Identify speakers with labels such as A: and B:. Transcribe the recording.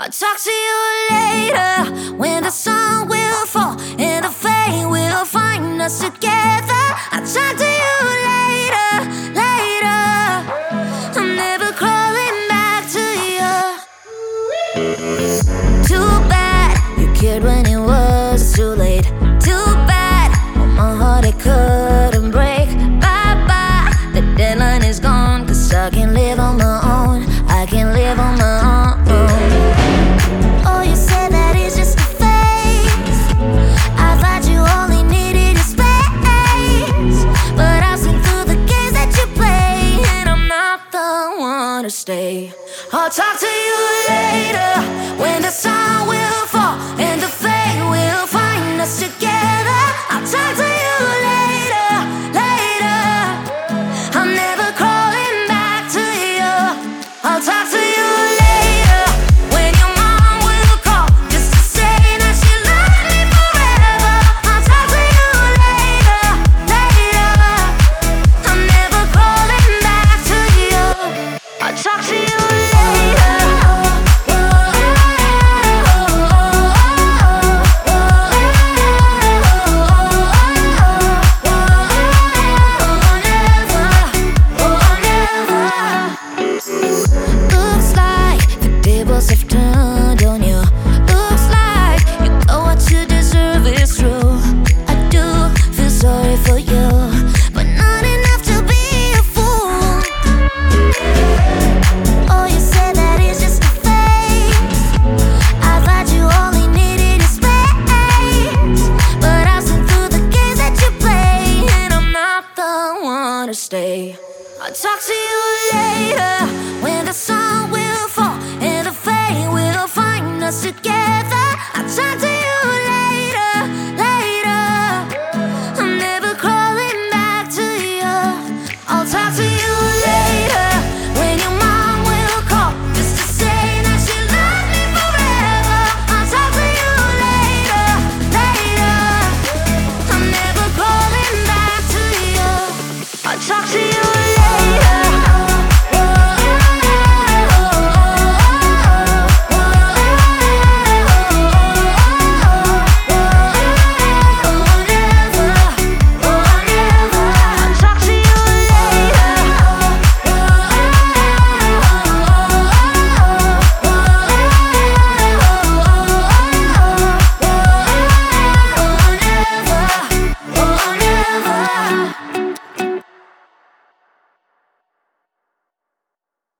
A: I'll talk to you later when the sun will fall and the fate will find us together. I'll talk to you later, later. I'm never crawling back to you. Too bad you cared when it was too late. Too bad on my heart it couldn't break. Bye bye, the deadline is gone, 'cause I can live on my own. I can live on my own. Oh, you said that it's just a phase. I thought you only needed your space, but I've seen through the games that you play, and I'm not the one to stay. I'll talk to you later when the sun will fall and the fate will find us together. I'll talk to you later, later. I'm never crawling back to you. I'll talk to you later when your mom will call just to say that she loved me forever. I'll talk to you later, later. I'm never crawling back to you. I'll talk to you later. Looks like the tables have turned on you. Looks like you got what you deserve, it's true. I do feel sorry for you, but not enough to be a fool. Oh, you said that it's just a phase. I thought you only needed your space, but I've seen through the games that you play, and I'm not the one to stay. I'll talk to you